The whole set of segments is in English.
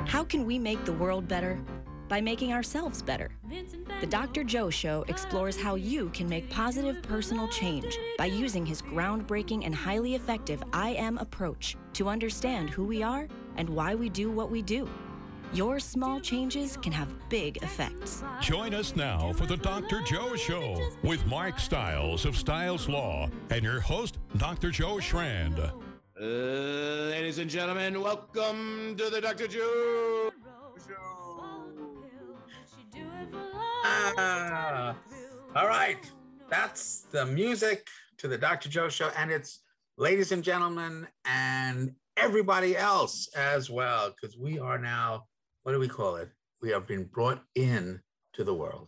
How can we make the world better? By making ourselves better. The Dr. Joe Show explores how you can make positive personal change by using his groundbreaking and highly effective I Am approach to understand who we are and why we do what we do. Your small changes can have big effects. Join us now for the Dr. Joe Show with Mark Stiles of Stiles Law and your host, Dr. Joe Schrand. Ladies and gentlemen, welcome to the Dr. Joe Show. All right, that's the music to the Dr. Joe Show, and it's ladies and gentlemen and everybody else as well, because we are now, what do we call it? We have been brought in to the world.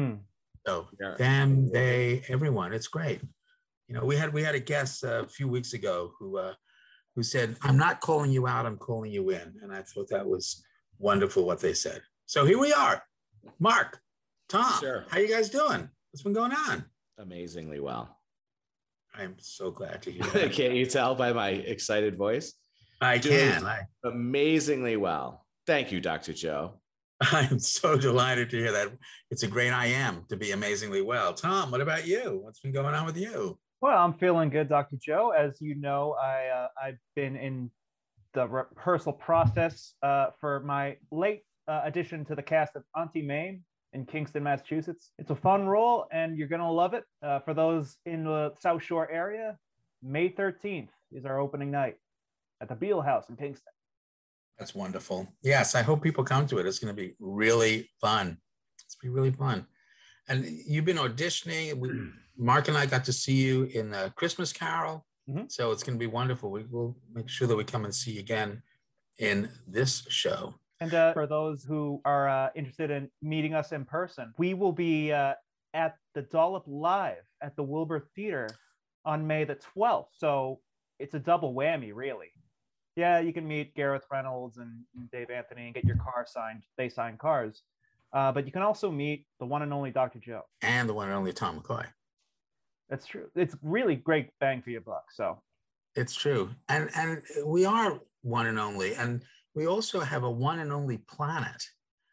So them, they, everyone, it's great. You know, we had a guest a few weeks ago who said, "I'm not calling you out, I'm calling you in." And I thought that was wonderful what they said. So here we are. Mark, Tom, Sure. How you guys doing? What's been going on? Amazingly well. I'm so glad to hear that. Can't you tell by my excited voice? I can. Amazingly well. Thank you, Dr. Joe. I'm so delighted to hear that. It's a great I am to be amazingly well. Tom, what about you? What's been going on with you? Well, I'm feeling good, Dr. Joe. As you know, I've been in the rehearsal process for my late addition to the cast of Auntie Mame in Kingston, Massachusetts. It's a fun role, and you're going to love it. For those in the South Shore area, May 13th is our opening night at the Beale House in Kingston. That's wonderful. Yes, I hope people come to it. It's going to be really fun. It's going to be really fun. And you've been auditioning. Mark and I got to see you in the Christmas Carol. So it's going to be wonderful. We will make sure that we come and see you again in this show. And for those who are interested in meeting us in person, we will be at the Dollop Live at the Wilbur Theater on May the 12th. So it's a double whammy, really. Yeah, you can meet Gareth Reynolds and Dave Anthony and get your car signed. They sign cars. But you can also meet the one and only Dr. Joe. And the one and only Tom McCoy. That's true. It's really great bang for your buck. So it's true. And we are one and only. And we also have a one and only planet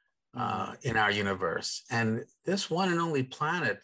in our universe. And this one and only planet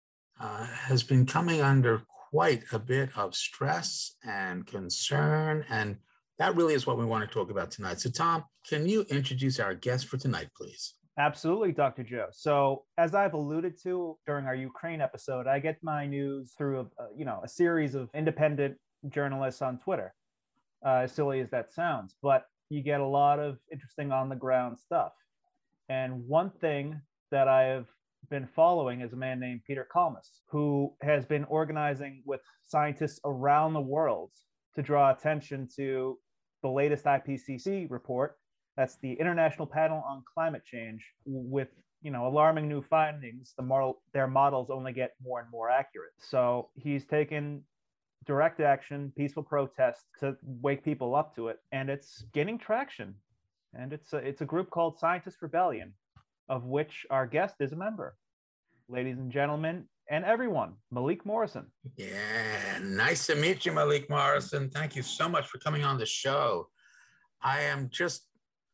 has been coming under quite a bit of stress and concern. And that really is what we want to talk about tonight. So Tom, can you introduce our guest for tonight, please? Absolutely, Dr. Joe. So as I've alluded to during our Ukraine episode, I get my news through a series of independent journalists on Twitter, as silly as that sounds, but you get a lot of interesting on the ground stuff. And one thing that I've been following is a man named Peter Kalmus, who has been organizing with scientists around the world to draw attention to the latest IPCC report. That's the International Panel on Climate Change. With alarming new findings, their models only get more and more accurate. So he's taken direct action, peaceful protest to wake people up to it, and it's gaining traction. And it's a group called Scientist Rebellion, of which our guest is a member. Ladies and gentlemen, and everyone, Malik Morrison. Yeah, nice to meet you, Malik Morrison. Thank you so much for coming on the show. I am just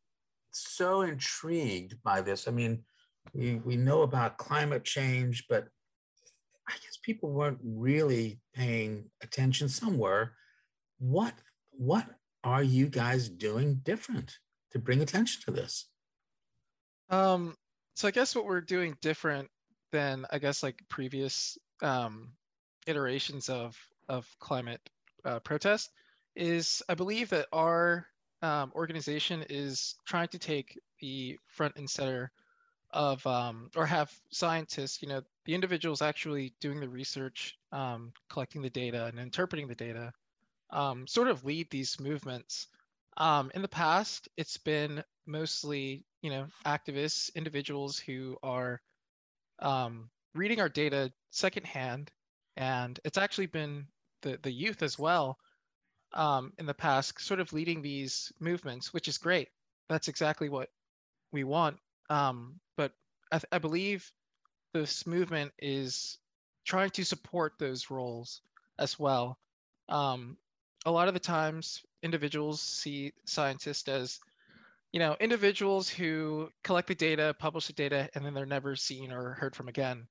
so intrigued by this. I mean, we know about climate change, but I guess people weren't really paying attention. Some were. What are you guys doing different to bring attention to this? So I guess what we're doing different than like previous iterations of climate protest is I believe that our organization is trying to take the front and center of or have scientists, the individuals actually doing the research, collecting the data and interpreting the data, sort of lead these movements. In the past, it's been mostly, activists, individuals who are reading our data secondhand, and it's actually been the youth as well in the past sort of leading these movements, which is great. That's exactly what we want. But I believe this movement is trying to support those roles as well. A lot of the times individuals see scientists as individuals who collect the data, publish the data, and then they're never seen or heard from again.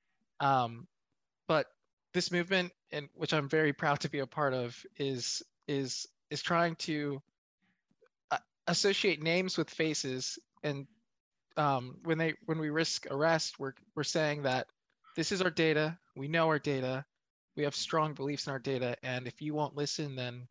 But this movement, and which I'm very proud to be a part of, is trying to associate names with faces. And when we risk arrest, we're saying that this is our data. We know our data. We have strong beliefs in our data, and if you won't listen, then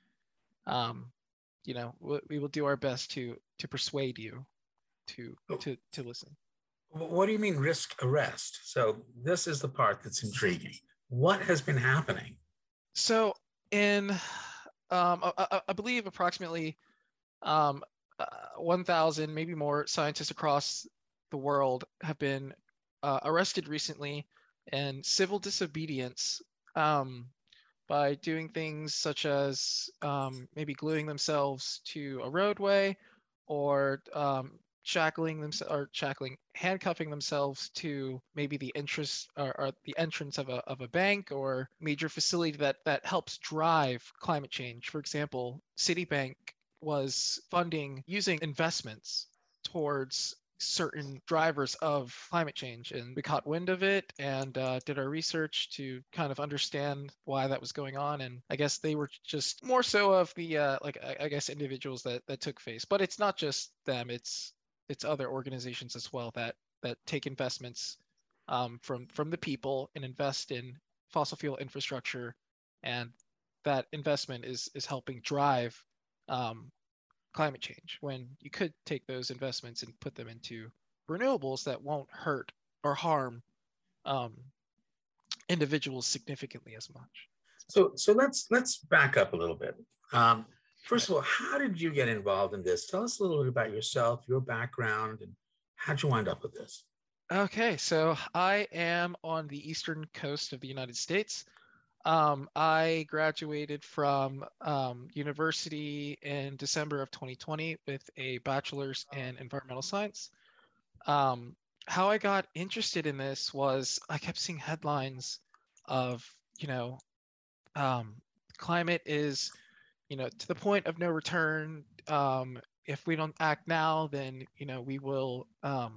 we will do our best to persuade you to listen. What do you mean risk arrest? So this is the part that's intriguing. What has been happening? So in I believe approximately 1,000, maybe more, scientists across the world have been arrested recently in civil disobedience by doing things such as maybe gluing themselves to a roadway, or handcuffing themselves to maybe the entrance of a bank or major facility that helps drive climate change. For example, Citibank was funding using investments towards certain drivers of climate change, and we caught wind of it and did our research to kind of understand why that was going on. And I guess they were just more so of the I guess individuals that took face. But it's not just them, it's other organizations as well that take investments from the people and invest in fossil fuel infrastructure, and that investment is helping drive climate change, when you could take those investments and put them into renewables that won't hurt or harm individuals significantly as much. So let's back up a little bit. First of all, how did you get involved in this? Tell us a little bit about yourself, your background, and how'd you wind up with this? Okay, so I am on the eastern coast of the United States. I graduated from university in December of 2020 with a bachelor's in environmental science. How I got interested in this was I kept seeing headlines of, climate is, to the point of no return. If we don't act now, then, we will,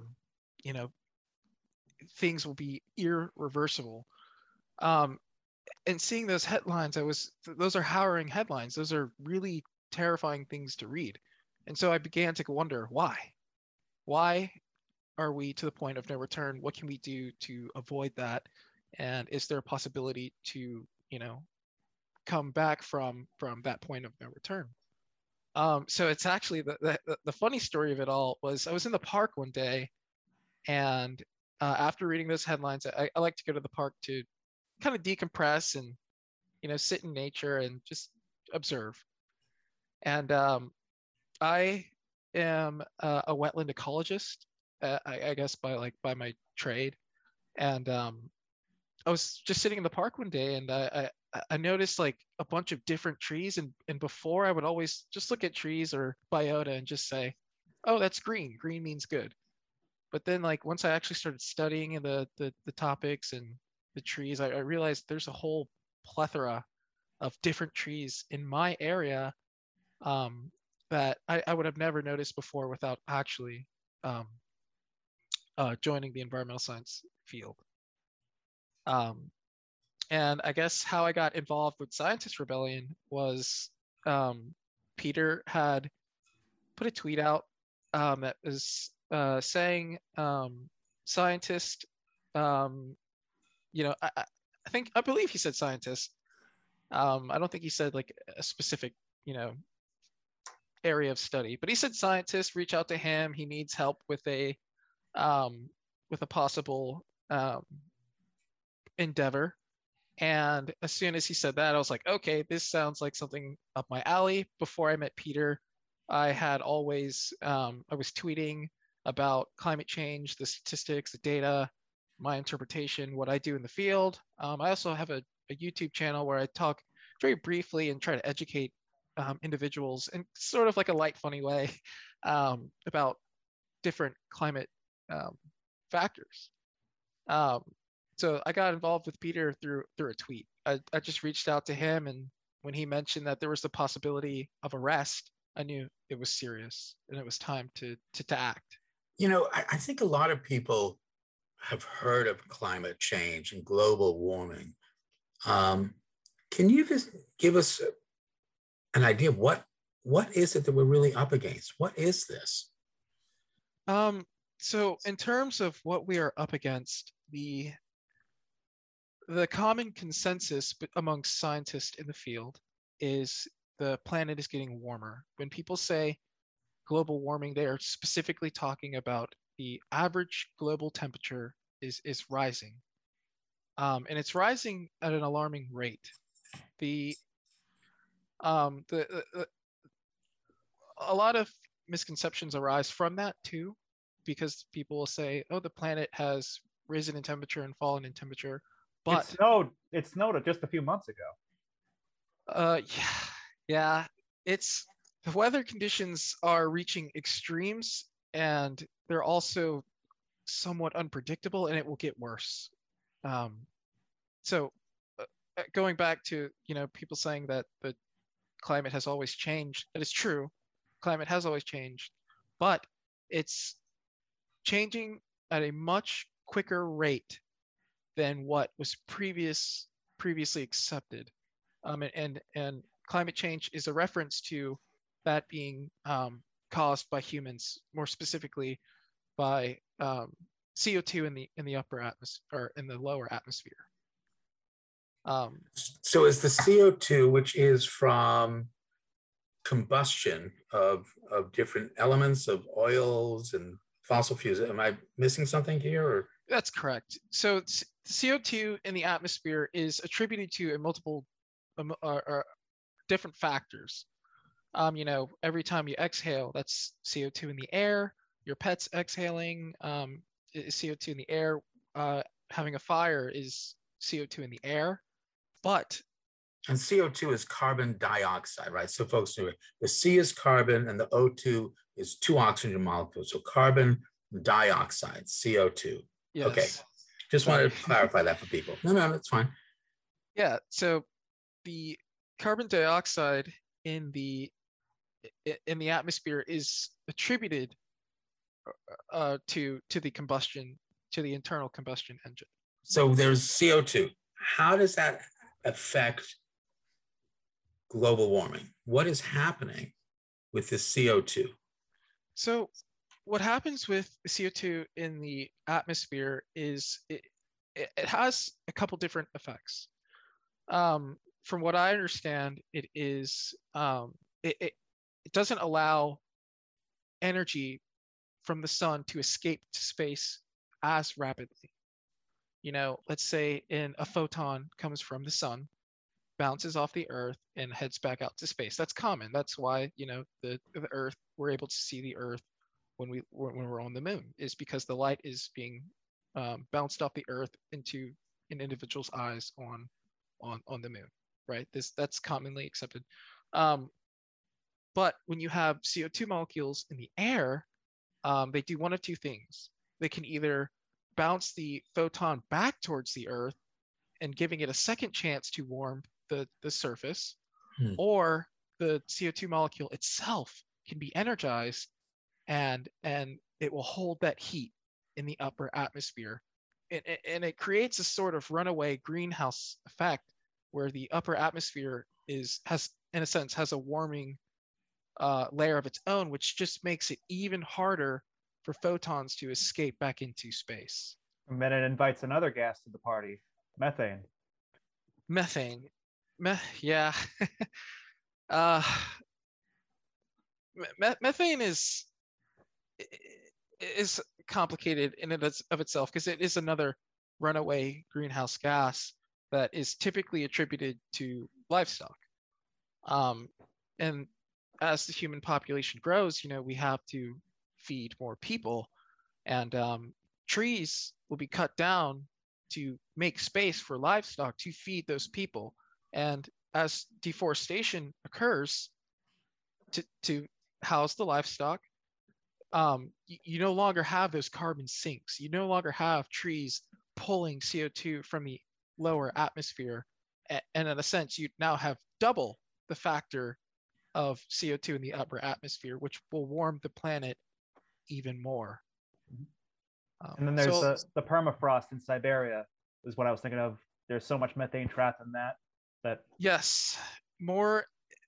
things will be irreversible. And seeing those headlines, those are harrowing headlines. Those are really terrifying things to read. And so I began to wonder, why? Why are we to the point of no return? What can we do to avoid that? And is there a possibility to, come back from that point of no return? So it's actually the funny story of it all was I was in the park one day, and after reading those headlines, I like to go to the park to kind of decompress and sit in nature and just observe. And I am a wetland ecologist, I guess by my trade. And I was just sitting in the park one day, and I noticed like a bunch of different trees, and before I would always just look at trees or biota and just say, oh, that's green means good. But then like once I actually started studying the topics and the trees, I realized there's a whole plethora of different trees in my area that I would have never noticed before without actually joining the environmental science field. And I guess how I got involved with Scientist Rebellion was Peter had put a tweet out that was saying scientist, I believe he said scientist. I don't think he said like a specific, area of study, but he said scientist, reach out to him. He needs help with a possible endeavor. And as soon as he said that, I was like, okay, this sounds like something up my alley. Before I met Peter, I had always, I was tweeting about climate change, the statistics, the data, my interpretation, what I do in the field. I also have a YouTube channel where I talk very briefly and try to educate individuals in sort of like a light, funny way about different climate factors. So I got involved with Peter through a tweet. I just reached out to him, and when he mentioned that there was the possibility of arrest I knew it was serious and it was time to act. You know, I think a lot of people have heard of climate change and global warming. Can you just give us an idea of what is it that we're really up against? What is this? So in terms of what we are up against, the common consensus amongst scientists in the field is the planet is getting warmer. When people say global warming, they are specifically talking about the average global temperature is rising, and it's rising at an alarming rate. The a lot of misconceptions arise from that too, because people will say, "Oh, the planet has risen in temperature and fallen in temperature," but it snowed just a few months ago. Yeah, it's the weather conditions are reaching extremes, and they're also somewhat unpredictable, and it will get worse. So, going back to people saying that the climate has always changed, that is true. Climate has always changed, but it's changing at a much quicker rate than what was previously accepted. And climate change is a reference to that being caused by humans, more specifically by CO2 in the upper atmosphere or in the lower atmosphere. So is the CO2, which is from combustion of different elements of oils and fossil fuels, am I missing something here? Or? That's correct. So CO2 in the atmosphere is attributed to a multiple different factors. Every time you exhale, that's CO2 in the air. Your pet's exhaling is CO2 in the air. Having a fire is CO2 in the air. And CO2 is carbon dioxide, right? So folks know the C is carbon and the O2 is 2 oxygen molecules. So carbon dioxide, CO2. Yes. Okay. Just wanted to clarify that for people. No, that's fine. Yeah. So the carbon dioxide in the atmosphere is attributed to the internal combustion engine. So there's CO2. How does that affect global warming? What is happening with this CO2? So what happens with the CO2 in the atmosphere is it has a couple different effects. From what I understand, it is it doesn't allow energy from the sun to escape to space as rapidly. Let's say a photon comes from the sun, bounces off the earth and heads back out to space. That's common. That's why the earth, we're able to see the earth when we're on the moon, is because the light is being bounced off the earth into an individual's eyes on the moon, right? That's commonly accepted. But when you have CO2 molecules in the air, they do one of two things. They can either bounce the photon back towards the earth and giving it a second chance to warm the surface, or the CO2 molecule itself can be energized and it will hold that heat in the upper atmosphere. And it creates a sort of runaway greenhouse effect where the upper atmosphere has a warming layer of its own, which just makes it even harder for photons to escape back into space. And then it invites another gas to the party, methane. Yeah. Methane is complicated in and of itself, because it is another runaway greenhouse gas that is typically attributed to livestock. And as the human population grows, we have to feed more people, and trees will be cut down to make space for livestock to feed those people. And as deforestation occurs to house the livestock, you no longer have those carbon sinks. You no longer have trees pulling CO2 from the lower atmosphere. And in a sense, you now have double the factor of CO2 in the upper atmosphere, which will warm the planet even more. And then there's the permafrost in Siberia is what I was thinking of. There's so much methane trapped in that. Yes, more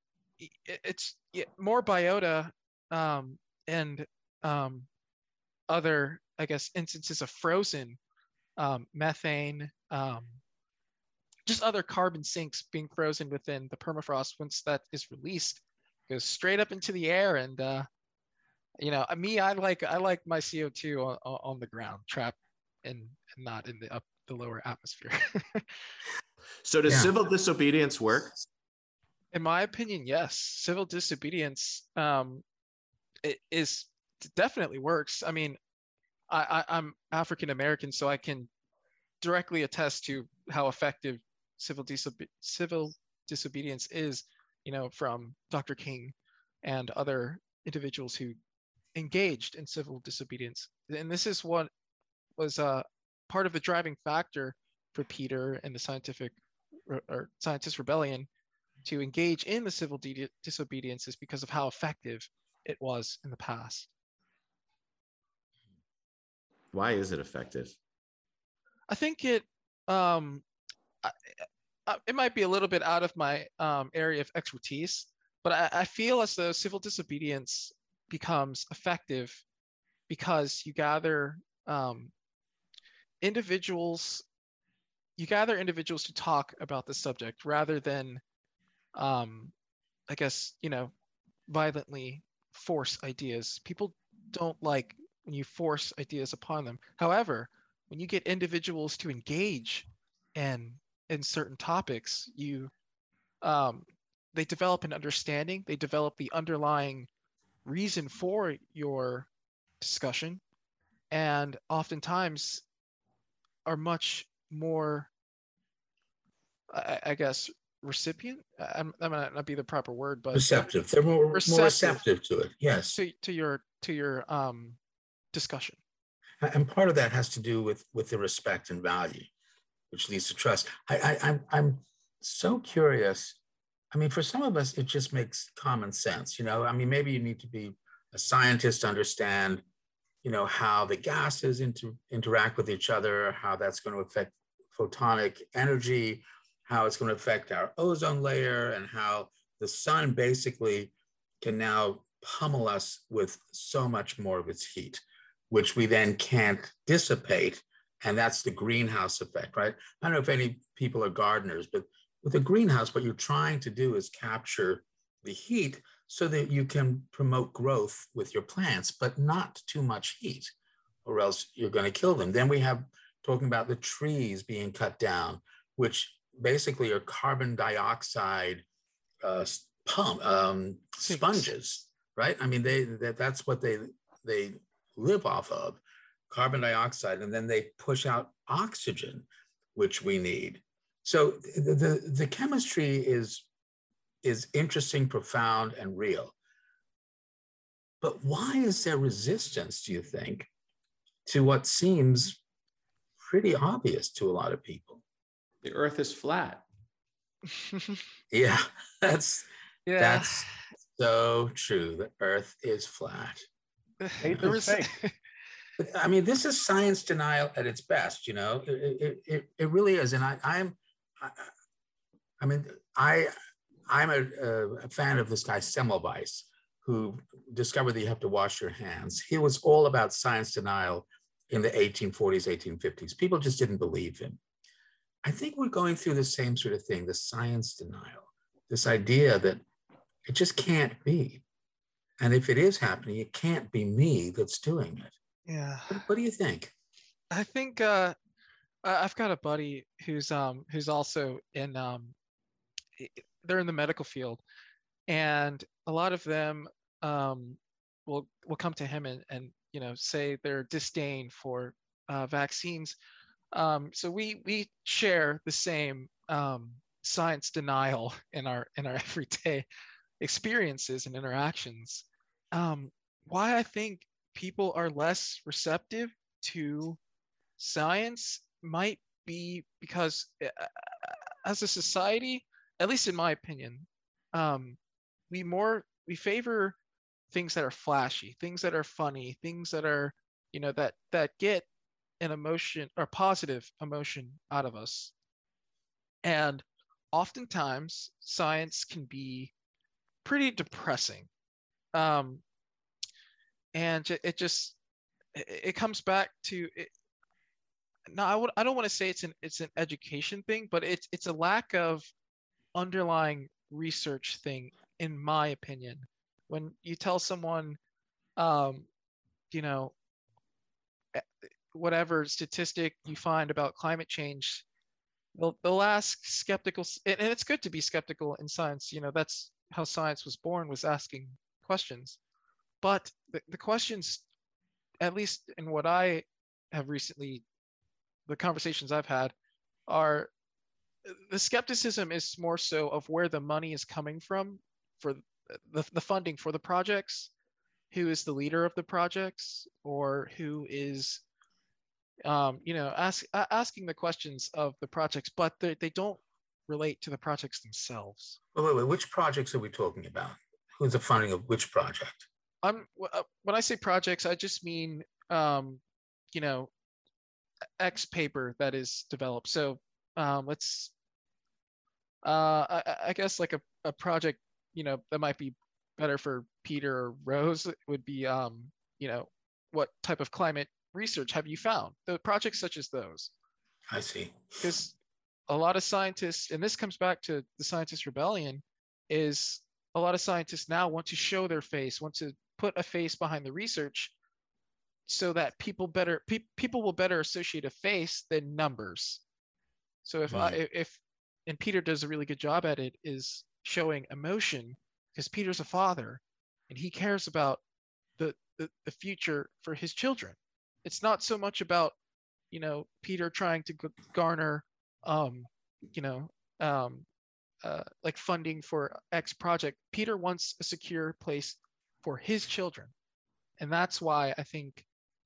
more biota and other, I guess, instances of frozen methane, just other carbon sinks being frozen within the permafrost. Once that is released, goes straight up into the air. And I like my CO2 on the ground, trapped and not in the lower atmosphere. So does civil disobedience work? In my opinion, yes. Civil disobedience it definitely works. I mean, I'm African American, so I can directly attest to how effective civil disobedience is, from Dr. King and other individuals who engaged in civil disobedience. And this is what was part of the driving factor for Peter and the Scientist Rebellion to engage in the civil disobedience, is because of how effective it was in the past. Why is it effective? I think it might be a little bit out of my area of expertise, but I feel as though civil disobedience becomes effective because you gather individuals to talk about the subject rather than I guess, violently force ideas. People don't like when you force ideas upon them. However, when you get individuals to engage in certain topics, they develop an understanding, they develop the underlying reason for your discussion, and oftentimes are much more, I guess, recipient. That might not be the proper word, but receptive. They're more receptive to it. Yes. To your discussion. And part of that has to do with the respect and value, which leads to trust. I'm so curious. I mean, for some of us, it just makes common sense. I mean, maybe you need to be a scientist to understand, how the gases interact with each other, how that's going to affect photonic energy, how it's going to affect our ozone layer, and how the sun basically can now pummel us with so much more of its heat, which we then can't dissipate. And that's the greenhouse effect, right? I don't know if any people are gardeners, but with a greenhouse, what you're trying to do is capture the heat so that you can promote growth with your plants, but not too much heat, or else you're going to kill them. Then we have talking about the trees being cut down, which basically are carbon dioxide sponges, right? I mean, that's what they live off of, carbon dioxide, and then they push out oxygen, which we need. So the chemistry is interesting, profound, and real. But why is there resistance, do you think, to what seems pretty obvious to a lot of people? The Earth is flat. Yeah, that's so true. The Earth is flat. I mean, this is science denial at its best. It really is. And I'm a fan of this guy Semmelweis, who discovered that you have to wash your hands. He was all about science denial in the 1840s, 1850s. People just didn't believe him. I think we're going through the same sort of thing, the science denial, this idea that it just can't be. And if it is happening, it can't be me that's doing it. Yeah. What do you think? I think I've got a buddy who's also in they're in the medical field, and a lot of them will come to him and say their disdain for vaccines. So we share the same science denial in our everyday experiences and interactions. Why I think people are less receptive to science might be because as a society, at least in my opinion, we favor things that are flashy, things that are funny, things that are, that get an emotion or positive emotion out of us. And oftentimes science can be pretty depressing. And it comes back to it. No, I don't want to say it's an education thing, but it's a lack of underlying research thing, in my opinion. When you tell someone, you know, whatever statistic you find about climate change, they'll ask skeptical, and it's good to be skeptical in science. That's how science was born, was asking questions. But the questions, at least in what I have recently, the conversations I've had, are the skepticism is more so of where the money is coming from for the funding for the projects, who is the leader of the projects, or who is, asking the questions of the projects, but they don't relate to the projects themselves. Wait, which projects are we talking about? Who's the funding of which project? When I say projects, I just mean, X paper that is developed. So let's, I guess like a project, that might be better for Peter or Rose would be, what type of climate research have you found? The projects such as those. I see. Because a lot of scientists, and this comes back to the Scientist Rebellion, is a lot of scientists now want to show their face, want to put a face behind the research, so that people will better associate a face than numbers. So if and Peter does a really good job at it, is showing emotion, because Peter's a father and he cares about the future for his children. It's not so much about, Peter trying to garner, like funding for X project. Peter wants a secure place for his children. And that's why I think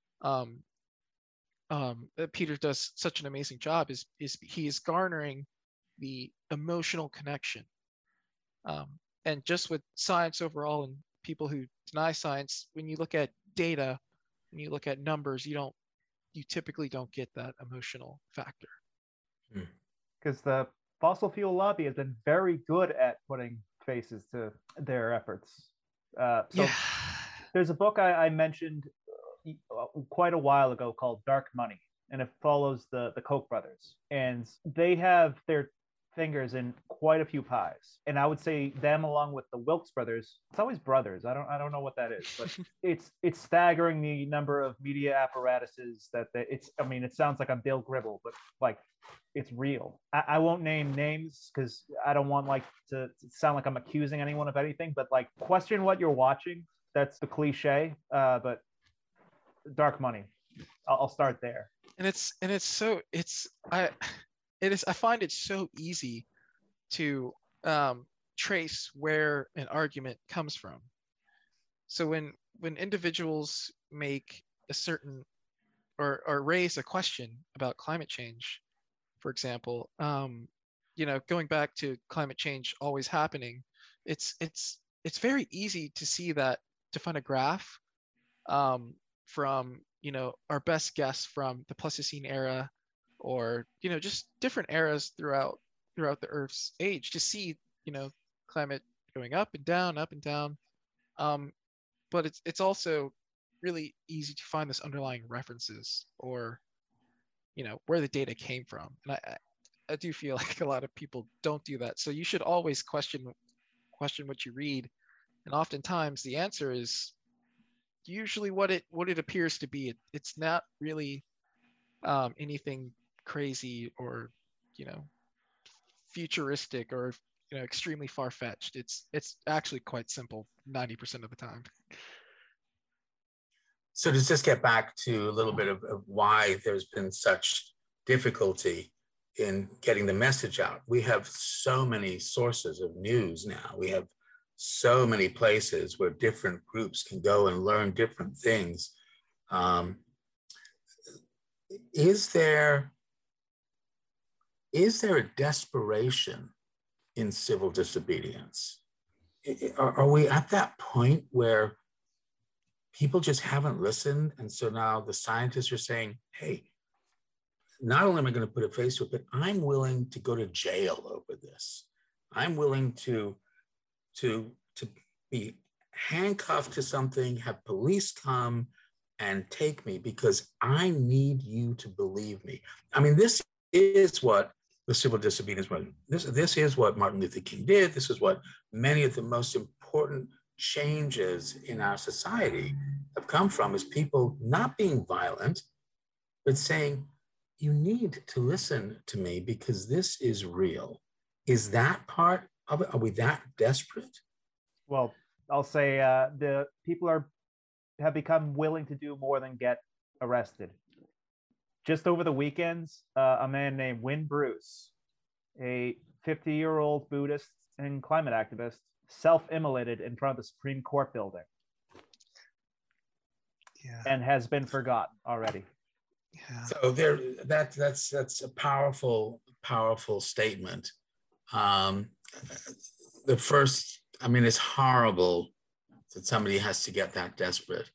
Peter does such an amazing job, is he is garnering the emotional connection. And just with science overall, and people who deny science, when you look at data, when you look at numbers, you typically don't get that emotional factor. Because the fossil fuel lobby has been very good at putting faces to their efforts. There's a book I mentioned quite a while ago called Dark Money, and it follows the Koch brothers, and they have their fingers in quite a few pies. And I would say them, along with the Wilkes brothers. It's always brothers. I don't know what that is, but it's staggering the number of media apparatuses that it sounds like I'm Bill Gribble, but like it's real. I won't name names because I don't want to sound like I'm accusing anyone of anything, but like, question what you're watching. That's the cliche, but Dark Money. I'll start there. I find it so easy to trace where an argument comes from. So when individuals make a certain or raise a question about climate change, for example, going back to climate change always happening, it's very easy to see that, to find a graph from our best guess from the Pleistocene era, or just different eras throughout the Earth's age, to see climate going up and down, up and down. But it's also really easy to find this underlying references, or where the data came from. And I do feel like a lot of people don't do that. So you should always question what you read, and oftentimes the answer is usually what it appears to be. It's not really anything crazy or futuristic or extremely far-fetched. It's actually quite simple 90% of the time. So does this get back to a little bit of why there's been such difficulty in getting the message out? We have so many sources of news now. We have so many places where different groups can go and learn different things. Is there a desperation in civil disobedience? are we at that point where people just haven't listened? And so now the scientists are saying, hey, not only am I going to put a face to it, but I'm willing to go to jail over this. I'm willing to be handcuffed to something, have police come and take me because I need you to believe me. I mean, this is what the civil disobedience movement, this is what Martin Luther King did. This is what many of the most important changes in our society have come from, is people not being violent, but saying, you need to listen to me because this is real. Is that part of it? Are we that desperate? Well, I'll say the people have become willing to do more than get arrested. Just over the weekends, a man named Win Bruce, a 50-year-old Buddhist and climate activist, self-immolated in front of the Supreme Court building. Yeah. And has been forgotten already. Yeah. So that's a powerful statement. The first, I mean, it's horrible that somebody has to get that desperate.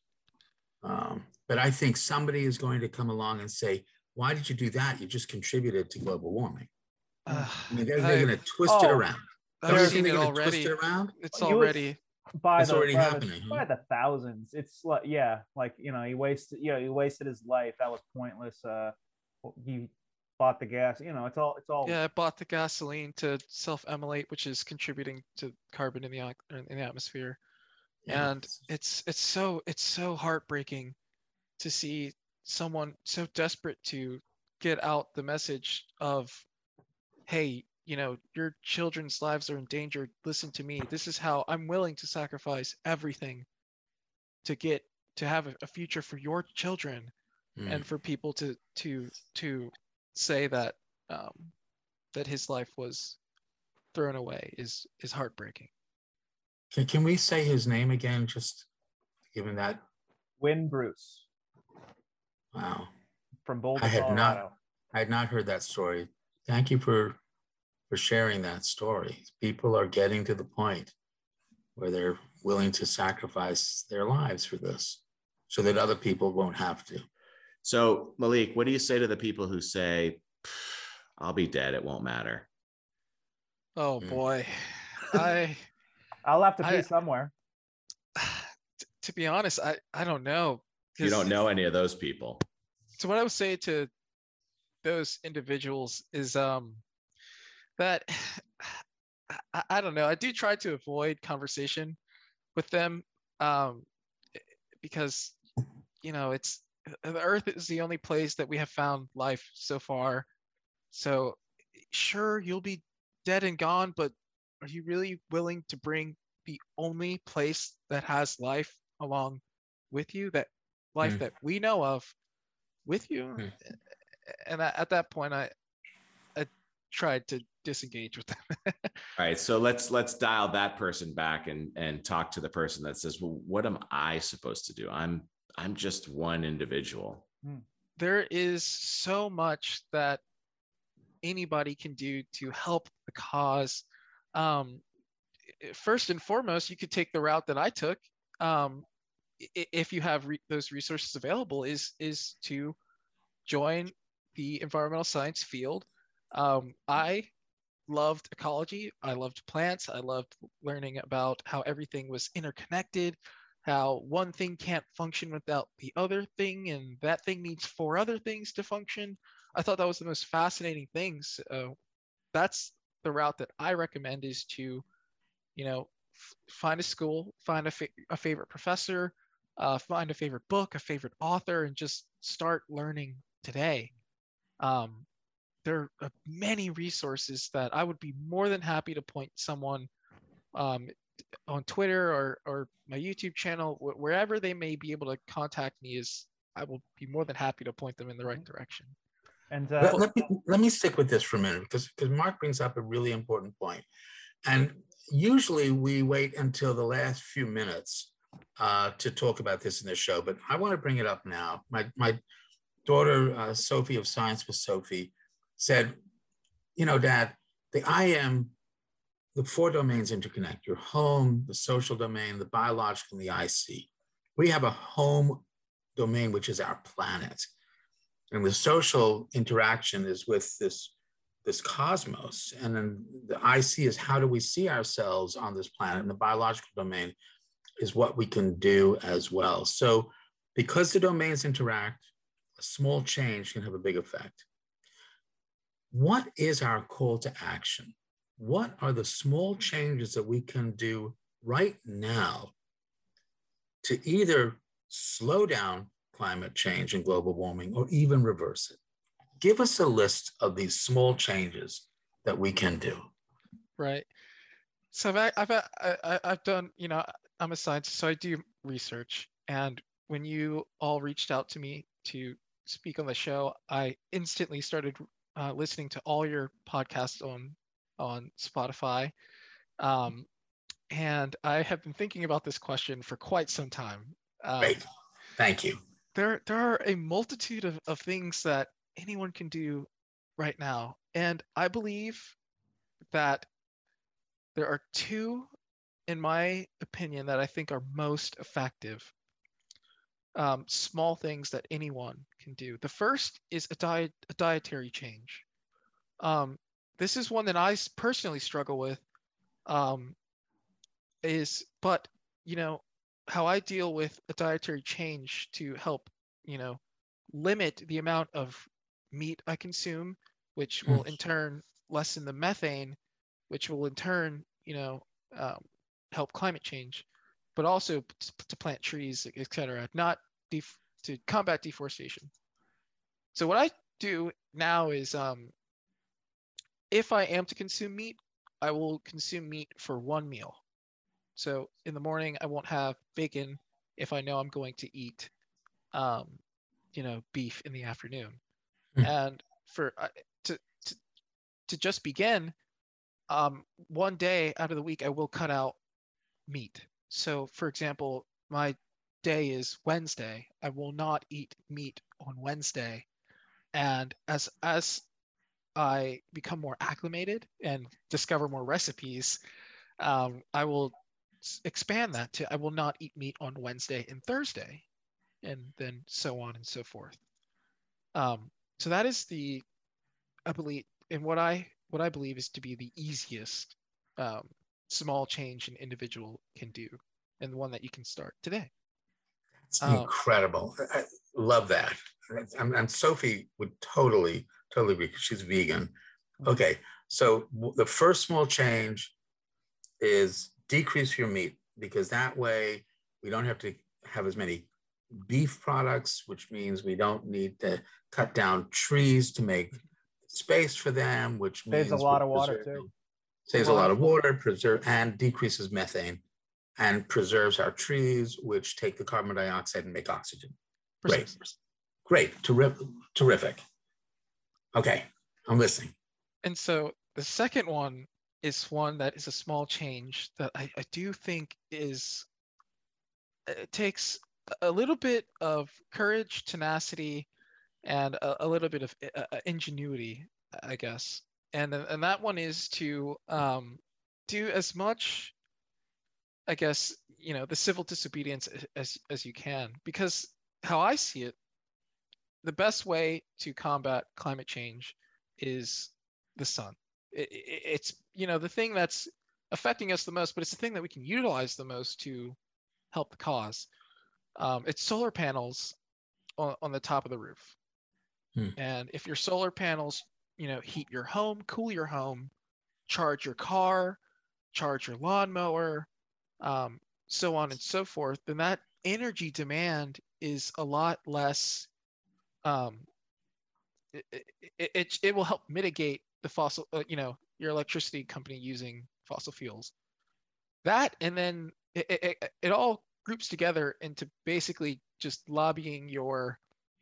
But I think somebody is going to come along and say, why did you do that? You just contributed to global warming. I mean, they're going to twist it around. I've seen it already. It's already. It's already happening. By the thousands. It's like, yeah, like, you know, he wasted his life. That was pointless. He bought the gas, you know, it's all. Yeah, I bought the gasoline to self-immolate, which is contributing to carbon in the atmosphere. Yeah. And it's so heartbreaking to see someone so desperate to get out the message of, hey, you know, your children's lives are in danger. Listen to me. This is how I'm willing to sacrifice everything to have a future for your children, and for people to say that that his life was thrown away is heartbreaking. Can we say his name again? Just given that. Win Bruce. Wow. From Boulder, Colorado. I had not heard that story. Thank you for sharing that story. People are getting to the point where they're willing to sacrifice their lives for this so that other people won't have to. So, Malik, what do you say to the people who say, I'll be dead, it won't matter? Oh boy. I'll have to pee somewhere. To be honest, I don't know. You don't know any of those people. So what I would say to those individuals is that I don't know. I do try to avoid conversation with them because, you know, the Earth is the only place that we have found life so far. So sure, you'll be dead and gone, but are you really willing to bring the only place that has life along with you, that life that we know of with you? And at that point, I tried to disengage with them. All right, so let's dial that person back and talk to the person that says, well, what am I supposed to do? I'm just one individual. There is so much that anybody can do to help the cause. First and foremost, you could take the route that I took. If you have those resources available, is to join the environmental science field. I loved ecology. I loved plants. I loved learning about how everything was interconnected, how one thing can't function without the other thing, and that thing needs 4 other things to function. I thought that was the most fascinating things. That's the route that I recommend, is to, you know, find a school, find a favorite professor, find a favorite book, a favorite author, and just start learning today. There are many resources that I would be more than happy to point someone on Twitter or my YouTube channel, wherever they may be able to contact me. I will be more than happy to point them in the right direction. And let me stick with this for a minute, because Mark brings up a really important point. And usually we wait until the last few minutes to talk about this in the show, but I want to bring it up now. My daughter, Sophie of Science with Sophie, said, you know, Dad, the the four domains interconnect: your home, the social domain, the biological, and the IC. We have a home domain, which is our planet. And the social interaction is with this cosmos. And then the IC is how do we see ourselves on this planet? And the biological domain is what we can do as well. So because the domains interact, a small change can have a big effect. What is our call to action? What are the small changes that we can do right now to either slow down climate change and global warming or even reverse it? Give us a list of these small changes that we can do. Right. So I've done, I'm a scientist, so I do research. And when you all reached out to me to speak on the show, I instantly started listening to all your podcasts on Spotify. And I have been thinking about this question for quite some time. Great. Thank you. There are a multitude of things that anyone can do right now. And I believe that there are two, in my opinion, that I think are most effective. Small things that anyone can do. The first is a dietary change. This is one that I personally struggle with. But how I deal with a dietary change to help, limit the amount of meat I consume, which will in turn lessen the methane, which will in turn, help climate change, but also to plant trees, etc., not to combat deforestation. So what I do now is, if I am to consume meat, I will consume meat for one meal. So in the morning, I won't have bacon if I know I'm going to eat, beef in the afternoon. And for to just begin, one day out of the week, I will cut out meat. So for example, my day is Wednesday. I will not eat meat on Wednesday. And as I become more acclimated and discover more recipes, I will expand that to I will not eat meat on Wednesday and Thursday, and then so on and so forth. So that is I believe, and what I believe is to be the easiest small change an individual can do, and the one that you can start today. It's incredible. I love that. And Sophie would totally agree because she's vegan. Okay, so the first small change is decrease your meat, because that way we don't have to have as many beef products, which means we don't need to cut down trees to make space for them, which means saves a lot of water too. Saves a lot of water, and decreases methane, and preserves our trees, which take the carbon dioxide and make oxygen. Great, terrific. Okay, I'm listening. And so the second one is one that is a small change that I do think it takes a little bit of courage, tenacity, and a little bit of ingenuity, I guess. And that one is to do as much, I guess, the civil disobedience as you can. Because how I see it, the best way to combat climate change is the sun. It's the thing that's affecting us the most, but it's the thing that we can utilize the most to help the cause. It's solar panels on the top of the roof. And if your solar panels, heat your home, cool your home, charge your car, charge your lawnmower, so on and so forth, then that energy demand is a lot less. It will help mitigate the fossil, your electricity company using fossil fuels. That, and then it all groups together into basically just lobbying your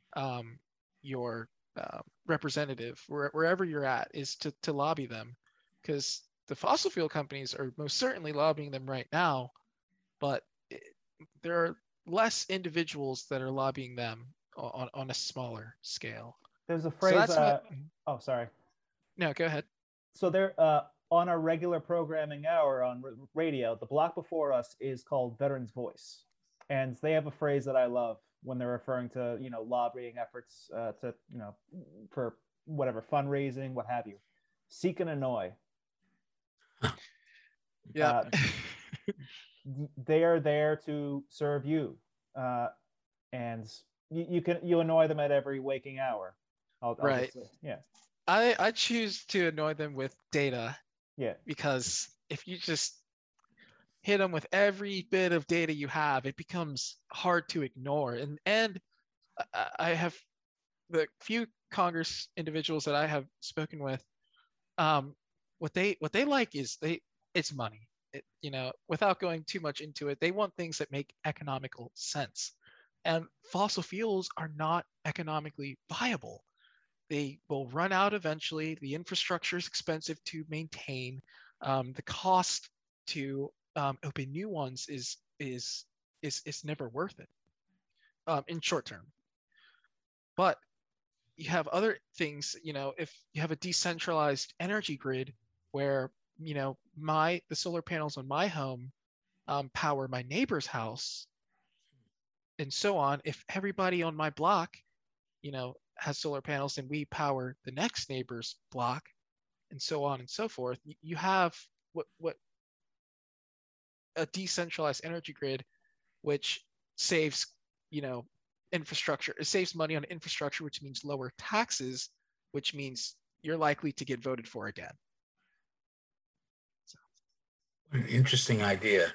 representative wherever you're at, is to lobby them, because the fossil fuel companies are most certainly lobbying them right now, but there are less individuals that are lobbying them on a smaller scale. There's a phrase. So oh, sorry. No, go ahead. So there, on our regular programming hour on radio, the block before us is called Veterans Voice. And they have a phrase that I love when they're referring to, lobbying efforts to, for whatever, fundraising, what have you. Seek and annoy. Yeah. They are there to serve you. And you annoy them at every waking hour. Right. Yeah. I choose to annoy them with data. Yeah. Because if you just hit them with every bit of data you have, it becomes hard to ignore. And I have the few Congress individuals that I have spoken with, what they like is it's money. Without going too much into it, they want things that make economical sense. And fossil fuels are not economically viable. They will run out eventually. The infrastructure is expensive to maintain. The cost to open new ones is never worth it in short term. But you have other things. If you have a decentralized energy grid where the solar panels on my home power my neighbor's house, and so on. If everybody on my block, has solar panels, and we power the next neighbor's block, and so on and so forth. You have what a decentralized energy grid, which saves infrastructure. It saves money on infrastructure, which means lower taxes, which means you're likely to get voted for again. What an interesting idea.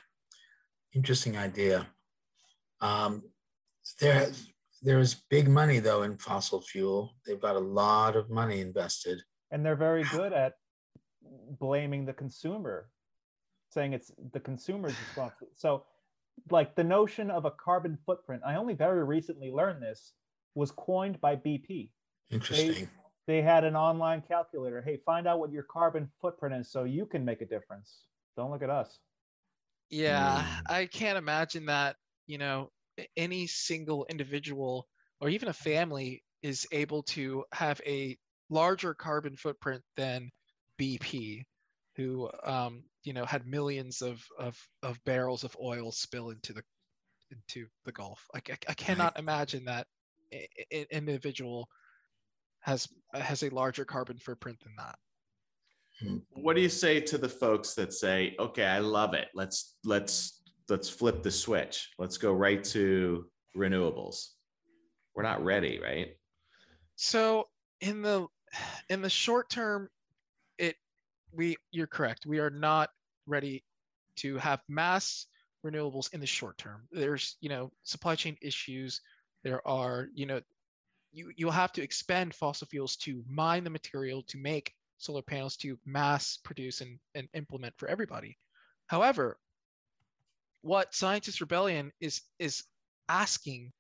There's big money, though, in fossil fuel. They've got a lot of money invested. And they're very good at blaming the consumer, saying it's the consumer's responsibility. So, like, the notion of a carbon footprint, I only very recently learned this, was coined by BP. Interesting. They had an online calculator. Hey, find out what your carbon footprint is so you can make a difference. Don't look at us. Yeah, I can't imagine that, any single individual or even a family is able to have a larger carbon footprint than BP, who had millions of barrels of oil spill into the Gulf. I cannot imagine that an individual has a larger carbon footprint than that. What do you say to the folks that say, okay, I love it. Let's flip the switch. Let's go right to renewables. We're not ready, right? So in the short term, you're correct. We are not ready to have mass renewables in the short term. There's, supply chain issues. There are, you'll have to expend fossil fuels to mine the material to make solar panels to mass produce and implement for everybody. However, what Scientist Rebellion is asking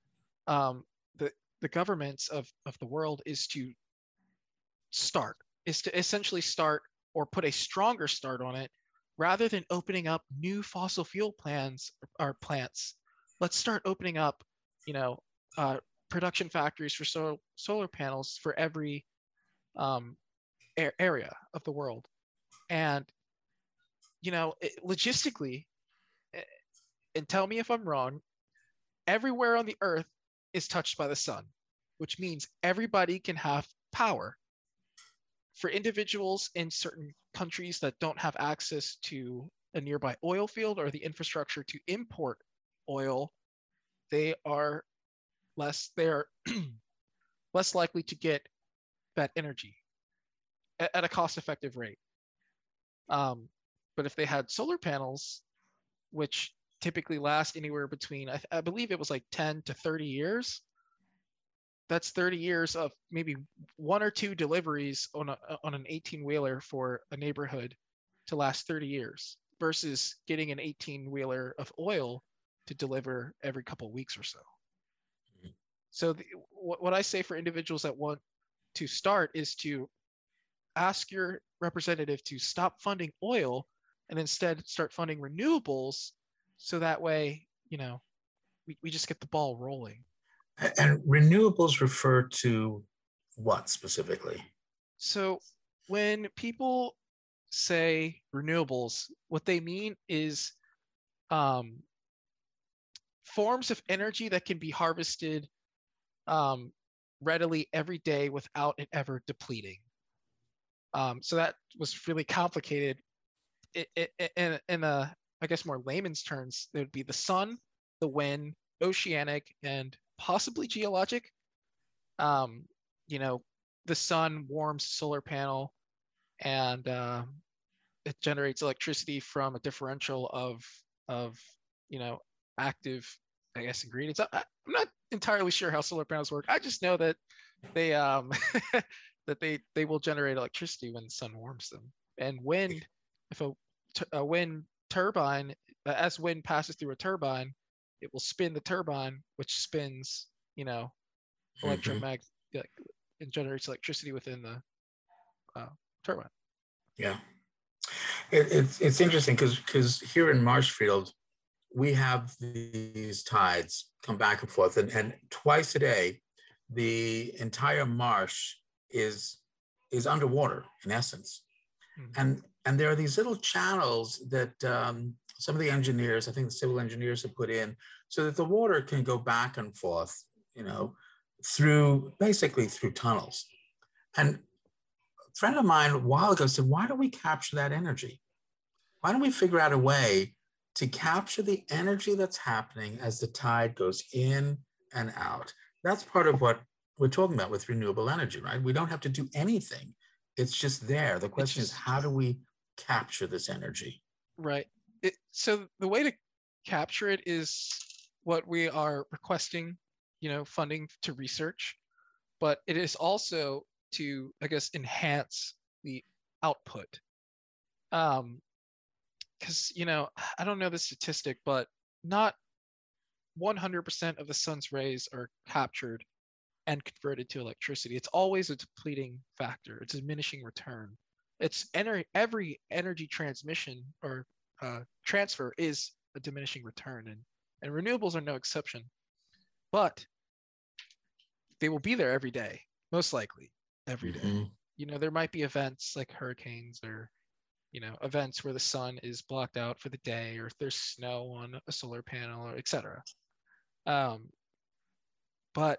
the governments of the world is to essentially start or put a stronger start on it, rather than opening up new fossil fuel plants. Let's start opening up, production factories for solar panels for every area of the world. And logistically, and tell me if I'm wrong, everywhere on the earth is touched by the sun, which means everybody can have power. For individuals in certain countries that don't have access to a nearby oil field or the infrastructure to import oil, they are less likely to get that energy at a cost-effective rate. But if they had solar panels, which typically last anywhere between, I believe it was like 10 to 30 years, that's 30 years of maybe one or two deliveries on an 18-wheeler for a neighborhood to last 30 years, versus getting an 18-wheeler of oil to deliver every couple of weeks or so. So what I say for individuals that want to start is to ask your representative to stop funding oil and instead start funding renewables, so that way, we just get the ball rolling. And renewables refer to what specifically? So when people say renewables, what they mean is forms of energy that can be harvested readily every day without it ever depleting. So that was really complicated. In a, I guess, more layman's terms, there would be the sun, the wind, oceanic, and possibly geologic. You know, the sun warms the solar panel, and it generates electricity from a differential of you know, active, I guess, ingredients. I'm not entirely sure how solar panels work. I just know that they that they will generate electricity when the sun warms them. And wind, if a wind turbine, as wind passes through a turbine, it will spin the turbine, which spins, you know, electromagnetic and generates electricity within the turbine. Yeah, it's interesting because here in Marshfield, we have these tides come back and forth, and twice a day, the entire marsh is underwater in essence. And there are these little channels that some of the engineers, I think the civil engineers, have put in so that the water can go back and forth, you know, basically through tunnels. And a friend of mine a while ago said, why don't we capture that energy? Why don't we figure out a way to capture the energy that's happening as the tide goes in and out? That's part of what we're talking about with renewable energy, right? We don't have to do anything. It's just there. The question is, how do we capture this energy? Right. So the way to capture it is what we are requesting, you know, funding to research, but it is also to, I guess, enhance the output. Because, you know, I don't know the statistic, but not 100% of the sun's rays are captured and converted to electricity. It's always a depleting factor. It's a diminishing return. It's every energy transmission or transfer is a diminishing return, and renewables are no exception. But they will be there every day, most likely every day. You know, there might be events like hurricanes or, you know, events where the sun is blocked out for the day, or if there's snow on a solar panel, or etc. But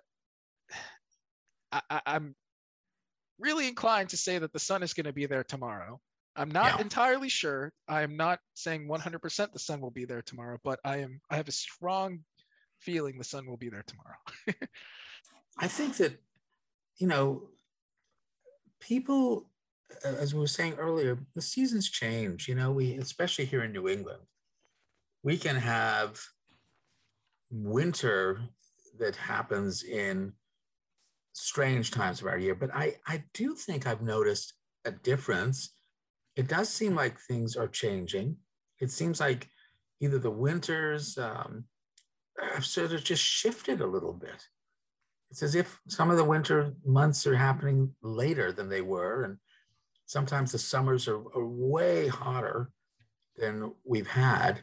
I'm really inclined to say that the sun is going to be there tomorrow. I'm not entirely sure. I am not saying 100% the sun will be there tomorrow, but I have a strong feeling the sun will be there tomorrow. I think that, you know, people, as we were saying earlier, the seasons change. You know, especially here in New England, we can have winter that happens in strange times of our year. But I do think I've noticed a difference. It does seem like things are changing. It seems like either the winters have sort of just shifted a little bit. It's as if some of the winter months are happening later than they were. And sometimes the summers are way hotter than we've had.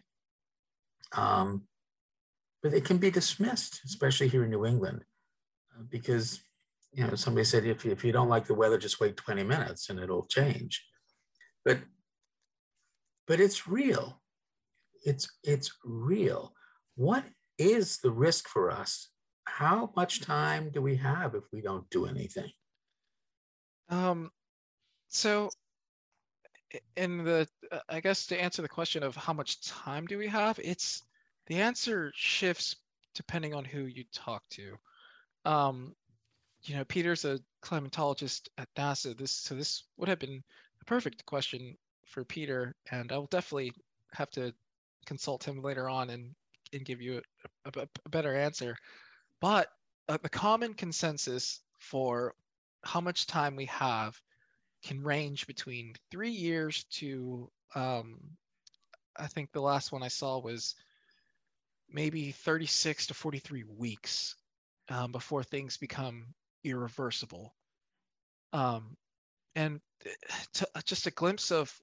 But it can be dismissed, especially here in New England, because, you know, somebody said, if you don't like the weather, just wait 20 minutes and it'll change. But it's real. It's real. What is the risk for us? How much time do we have if we don't do anything? So in the, I guess to answer the question of how much time do we have, the answer shifts depending on who you talk to. You know, Peter's a climatologist at NASA. This would have been a perfect question for Peter, and I will definitely have to consult him later on and give you a better answer. But the common consensus for how much time we have can range between 3 years to, I think the last one I saw was maybe 36 to 43 weeks before things become irreversible. And just a glimpse of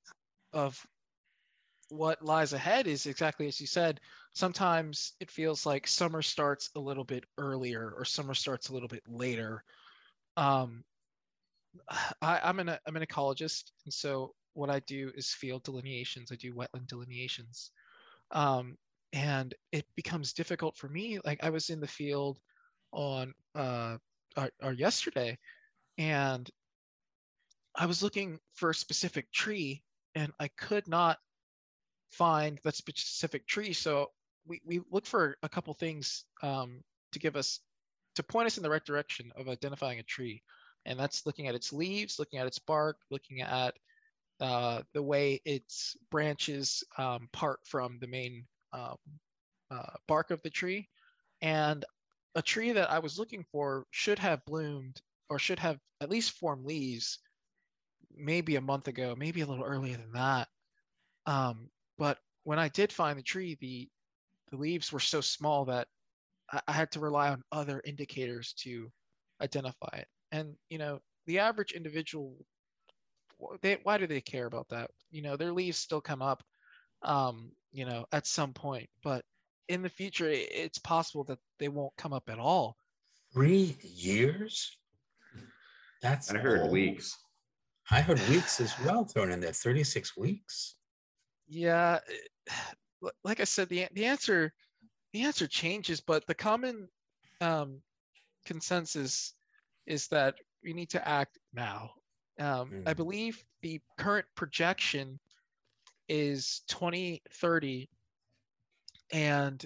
what lies ahead is exactly as you said. Sometimes it feels like summer starts a little bit earlier or summer starts a little bit later. I'm an ecologist, and so what I do is field delineations. I do wetland delineations. And it becomes difficult for me. Like I was in the field on or yesterday, and I was looking for a specific tree, and I could not find that specific tree. So we look for a couple things to point us in the right direction of identifying a tree, and that's looking at its leaves, looking at its bark, looking at the way its branches part from the main bark of the tree. And a tree that I was looking for should have bloomed or should have at least formed leaves maybe a month ago, maybe a little earlier than that. But when I did find the tree, the leaves were so small that I had to rely on other indicators to identify it. And, the average individual, why do they care about that? Their leaves still come up, at some point, but in the future, it's possible that they won't come up at all. 3 years? That's I heard old. weeks. I heard weeks as well thrown in there. 36 weeks. Yeah, like I said, the answer changes, but the common consensus is that we need to act now. I believe the current projection is 2030, and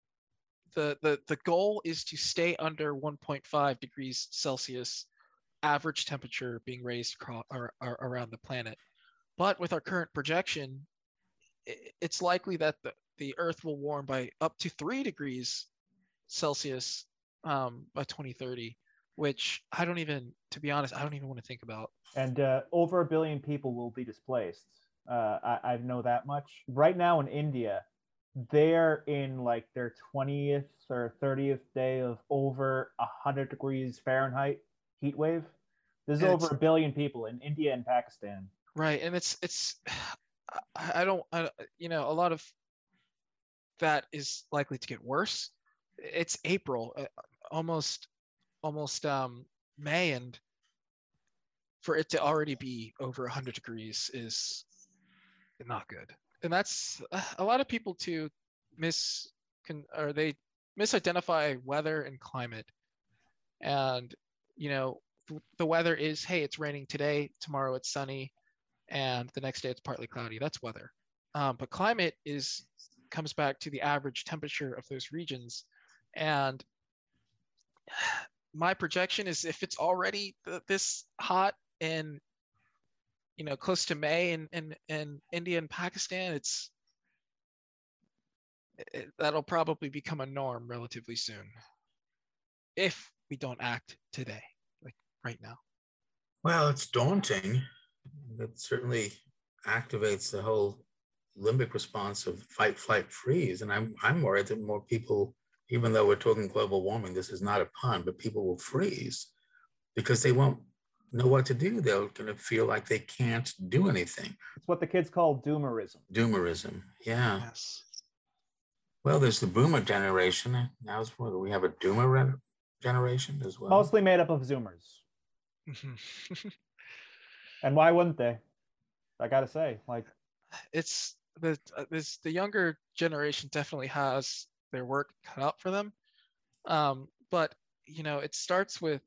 the goal is to stay under 1.5 degrees Celsius average temperature being raised around the planet. But with our current projection, it's likely that the Earth will warm by up to 3 degrees Celsius by 2030, which to be honest, I don't even want to think about. And over 1 billion people will be displaced. I know that much. Right now in India, they're in like their 20th or 30th day of over 100 degrees Fahrenheit heat wave. There's over 1 billion people in India and Pakistan. Right, and it's a lot of that is likely to get worse. It's April, almost May, and for it to already be over 100 degrees is not good. And that's a lot of people too they misidentify weather and climate. And the weather is, hey, it's raining today, tomorrow it's sunny, and the next day it's partly cloudy. That's weather. But climate comes back to the average temperature of those regions. And my projection is, if it's already this hot in close to May in India and Pakistan, that'll probably become a norm relatively soon, if we don't act today, like right now. Well, it's daunting. That certainly activates the whole limbic response of fight, flight, freeze. And I'm worried that more people, even though we're talking global warming, this is not a pun, but people will freeze because they won't know what to do. They're going to feel like they can't do anything. It's what the kids call doomerism. Doomerism, yeah. Yes. Well, there's the boomer generation. Now we have a doomer generation as well. Mostly made up of Zoomers. And why wouldn't they? I gotta say, like, it's the younger generation definitely has their work cut out for them. But it starts with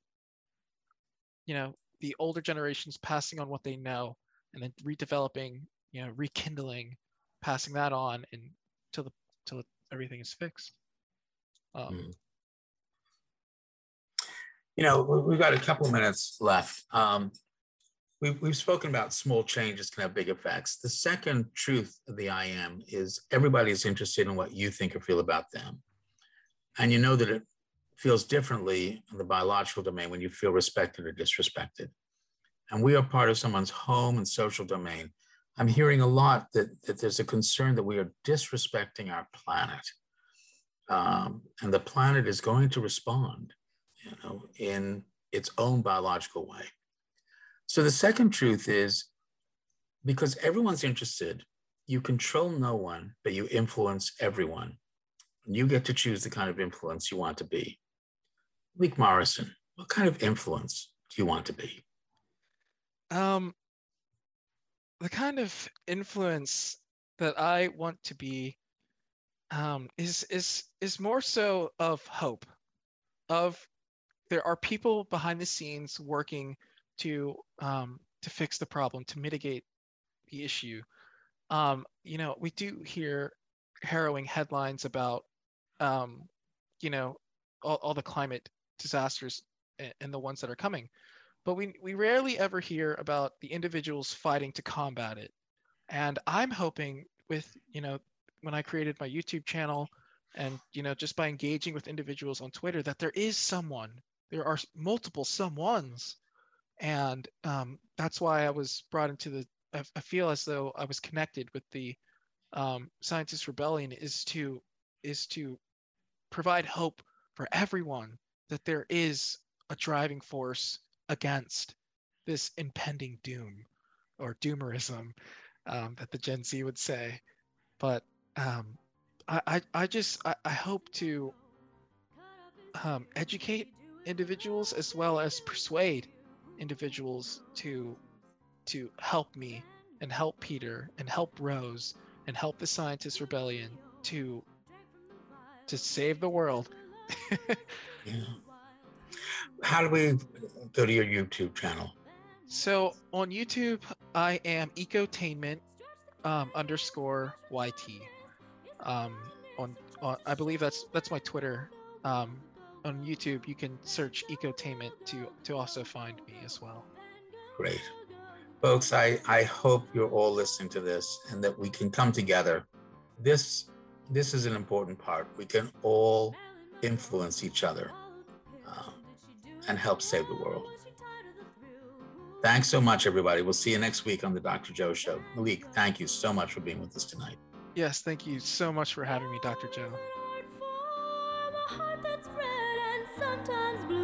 the older generations passing on what they know, and then redeveloping, rekindling, passing that on until everything is fixed. We've got a couple of minutes left. We've spoken about small changes can have big effects. The second truth of the I Am is everybody is interested in what you think or feel about them. And you know that it feels differently in the biological domain when you feel respected or disrespected. And we are part of someone's home and social domain. I'm hearing a lot that there's a concern that we are disrespecting our planet. And the planet is going to respond, in its own biological way. So the second truth is, because everyone's interested, you control no one, but you influence everyone. And you get to choose the kind of influence you want to be. Malik Morrison, what kind of influence do you want to be? the kind of influence that I want to be is more so of hope, of there are people behind the scenes working to fix the problem, to mitigate the issue. We do hear harrowing headlines about you know all the climate disasters and the ones that are coming, but we rarely ever hear about the individuals fighting to combat it. And I'm hoping with when I created my YouTube channel and just by engaging with individuals on Twitter that there are multiple someones. And that's why I was brought into I feel as though I was connected with the Scientist Rebellion is to provide hope for everyone that there is a driving force against this impending doom or doomerism that the Gen Z would say. But I hope to educate individuals as well as persuade individuals to help me and help Peter and help Rose and help the Scientist Rebellion to save the world. Yeah. How do we go to your YouTube channel? So on YouTube, I am Ecotainment _YT. On I believe that's my Twitter. On YouTube, you can search Ecotainment to also find me as well. Great. Folks, I hope you're all listening to this and that we can come together. This is an important part. We can all influence each other and help save the world. Thanks so much, everybody. We'll see you next week on the Dr. Joe Show. Malik, thank you so much for being with us tonight. Yes, thank you so much for having me, Dr. Joe.